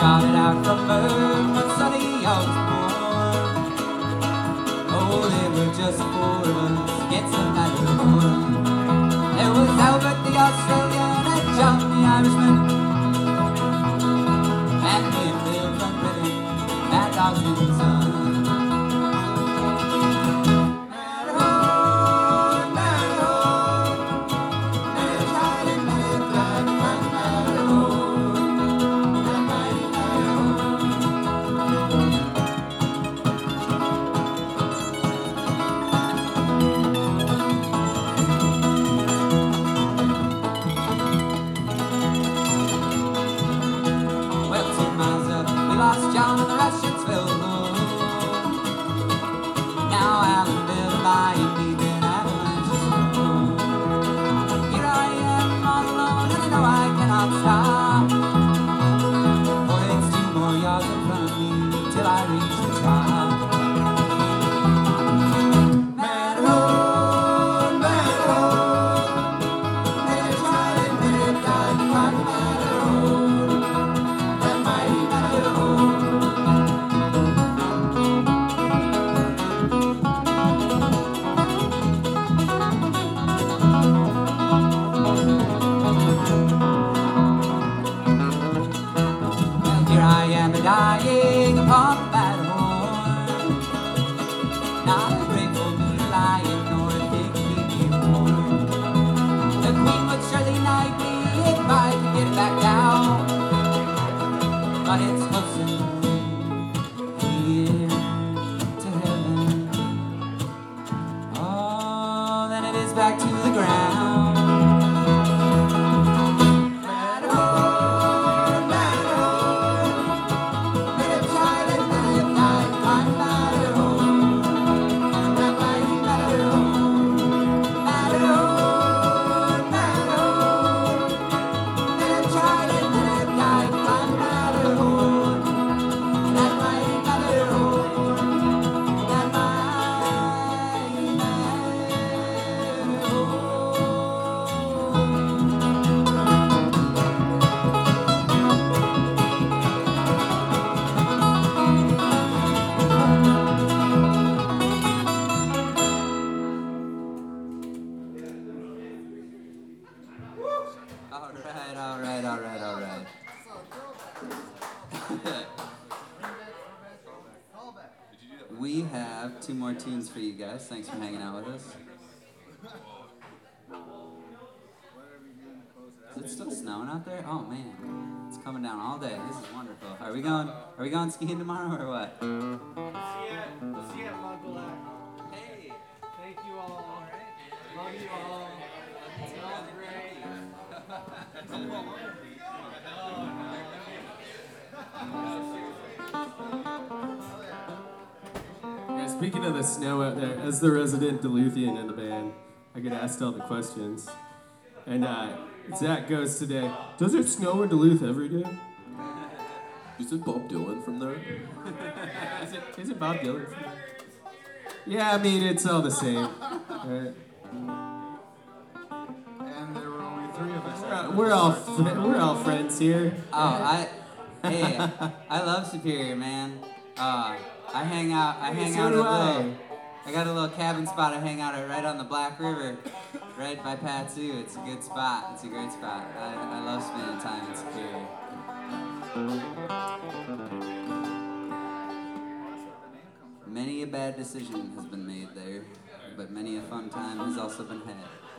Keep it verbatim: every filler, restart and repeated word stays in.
started out from birth, but sunny I was born. Oh, there were just four of us, gets a matter more. There was Albert the Australian and John the Irishman, and me and Bill from Reading, Mad Dogs in the Sun. John and the Russians fell low. Now Alan, Bill, and I ain't leaving avalanche of snow. Here I am all alone, and I know I cannot stop. For it's two more yards in front of me till I reach the top. Matterhorn, Matterhorn, they're trying to die by Matterhorn, that mighty Matterhorn. Dying upon the Matterhorn, not a grateful be lying nor a big baby horn. The Queen would surely knight me if I could get back down, but it's closer here to heaven, oh, than it is back to the ground. Alright, alright, alright, alright. We have two more tunes for you guys. Thanks for hanging out with us. Is it still snowing out there? Oh man, it's coming down all day. This is wonderful. Are we going? Are we going skiing tomorrow or what? We'll see you at, we'll see you at Mont Blanc. Hey, thank you all. Love you all. It's all great. Yeah, speaking of the snow out there, as the resident Duluthian in the band, I get asked all the questions. And uh, Zach goes today, does it snow in Duluth every day? Is it Bob Dylan from there? is, it, is it Bob Dylan from there? Yeah, I mean, it's all the same. Right? And there were only three of us. We're all, we're all, fr- we're all friends here. Oh, I, hey, I love Superior, man. Uh, I hang out, I hang So out at do a I. little, I got a little cabin spot I hang out at right on the Black River, right by Patsu. It's a good spot. It's a great spot. I, I love spending time in Superior. Many a bad decision has been made there, but many a fun time has also been had.